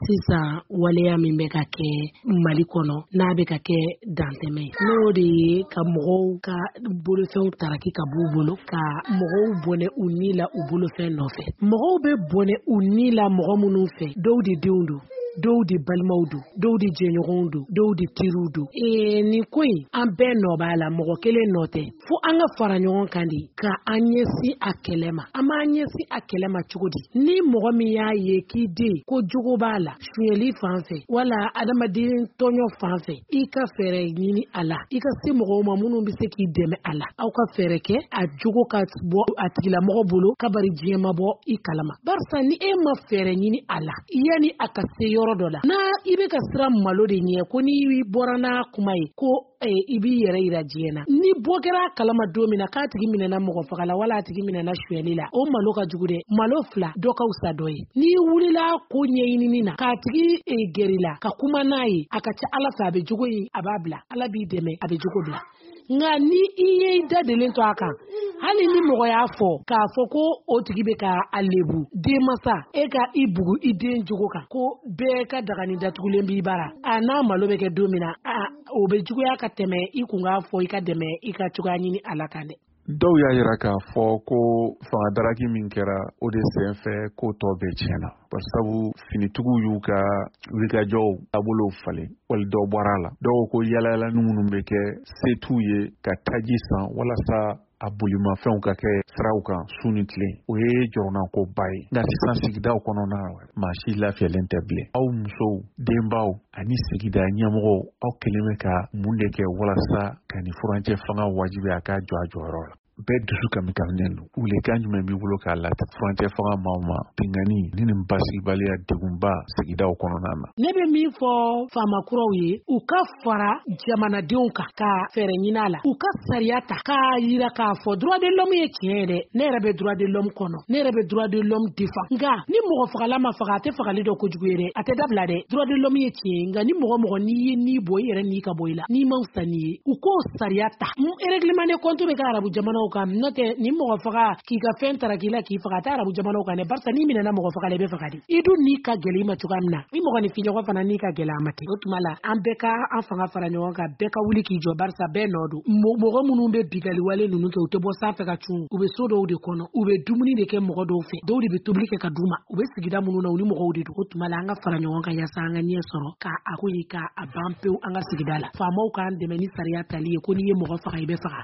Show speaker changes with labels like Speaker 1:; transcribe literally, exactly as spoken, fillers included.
Speaker 1: sisan waleya min bɛ ka kɛ Mali kɔnɔ n'a bɛ ka kɛ dantɛmɛ n'o de ye ka mɔgɔw ka bolofɛnw taraki ka b'u bolo ka mɔgɔw bɔnɛ u ni la u bolofɛn nɔfɛ mɔgɔw bɛ bɔnɛ u ni la mɔgɔ minnu fɛ dɔw de denw don dɔw de balimaw don dɔw de jɛɲɔgɔnw don dɔw de teriw don ee nin ko in an bɛɛ nɔ b'a la mɔgɔ kelen nɔ tɛ fo an ka fara ɲɔgɔn kan de ka an ɲɛsin a kɛlɛ ma an b'an ɲɛsin a kɛlɛ ma cogo di ni mɔgɔ min y'a ye k'i den ko jogo b'a la suyɛli fan fɛ wala adamaden tɔɲɔ fan fɛ i ka fɛɛrɛ ɲini a la i ka se mɔgɔw ma minnu bɛ se k'i dɛmɛ a la aw ka fɛɛrɛ kɛ a jogo ka bɔ a tigilamɔgɔ bolo ka bari diɲɛ ma bɔ i kalama barisa ni e ma fɛɛrɛ ɲini a la yani a ka se yɔrɔ dɔ la n'a i bɛ ka siran malo de ɲɛ ko n'i bɔra n'a kuma ye ko i b'i yɛrɛ yira diɲɛ na ni bɔ kɛra kalama don min na k'a tigi minɛna mɔgɔ faga la wala a tigi minɛna suyɛli la o malo ka jugu dɛ malo fila dɔ ka wusa dɔ ye n'i wulila ko ɲɛɲinini na k'a tigi gɛrɛ la ka kuma n'a ye a ka ca Ala fɛ a bɛ jogo in a b'a bila Ala b'i dɛmɛ a bɛ jogo bila nka ni i ye i dadelen to a kan hali ni mɔgɔ y'a fɔ k'a fɔ ko o tigi bɛ ka a lebu denmasa e ka i bugu i den jogo kan ko bɛɛ ka dagani datugulen b'i bara a n'a malo bɛ kɛ don min na o bɛ juguya ka tɛmɛ i kun k'a fɔ i ka dɛmɛ i ka cogoya ɲini Ala kan dɛ
Speaker 2: dɔw y'a yira k'a fɔ ko fangadaraki min kɛra o de sen fɛ ko tɔ bɛɛ tiɲɛna basabu finitigiw y'u ka wulikajɔw taabolow falen wali dɔw bɔra a la dɔw ko yalayalani minnu bɛ kɛ se t'u ye ka taji san walasa a bolimafɛnw ka kɛ siraw kan su ni tile o ye jɔrɔnako ba ye nka sisan sigidaw kɔnɔna maa si lafiyalen tɛ bilen aw musow denbaw ani sigida ɲɛmɔgɔw aw kelen bɛ ka mun de kɛ walasa ka ni furancɛ fanga wajibi a ka jɔ a jɔyɔrɔ la bɛɛ dusu kami kaminen don wulikan jumɛn b'i bolo k'a lati furancɛ fanga maaw ma pingani ni nin basigibaliya degunba sigidaw kɔnɔna na
Speaker 1: ne bɛ min fɔ faamakuraw ye u ka fara jamanadenw kan ka fɛɛrɛ ɲini a la u ka sariya ta k'a yira k'a fɔ droit de l'homme ye tiɲɛ ye dɛ ne yɛrɛ bɛ droit de l'homme kɔnɔ ne yɛrɛ bɛ droit de l'homme défend nka ni mɔgɔ fagala ma faga a tɛ fagali dɔ kojugu ye dɛ a tɛ dabila dɛ droit de l'homme ye tiɲɛ ye nka ni mɔgɔ mɔgɔ n'i ye n'i bɔ i yɛrɛ n'i ka bɔ i la n'i ma fisa n'i ye u k'o sariya ta règlement de compte bɛ kɛ arabu jamanaw kan n'o tɛ ni mɔgɔ faga k'i ka fɛn tara k'i la k'i faga tɛ arabu jamanaw kan dɛ barisa n'i minɛna mɔgɔ faga la i bɛ faga de i dun n'i ka gɛlɛ i ma cogoya min na ni mɔgɔ ni fiɲɔgɔn fana n'i ka gɛlɛ a ma ten o tuma la an bɛɛ ka an fanga fara ɲɔgɔn kan bɛɛ ka wuli k'i jɔ barisa bɛɛ nɔ don mɔgɔ minnu bɛ bigaliwale ninnu kɛ u tɛ bɔ sanfɛ ka cun u bɛ so dɔw de kɔnɔ u bɛ dumuni de kɛ mɔgɔ dɔw fɛ dɔw de bɛ tobili kɛ ka d'u ma u bɛ sigida minnu na u ni mɔgɔw de don o tuma la an ka fara ɲɔgɔn kan yaasa an ka ɲɛ sɔrɔ ka a ko ye ka a ban pewu an ka sigida la faamaw k'an dɛmɛ ni sariya tali ye ko n'i ye mɔgɔ faga i bɛ faga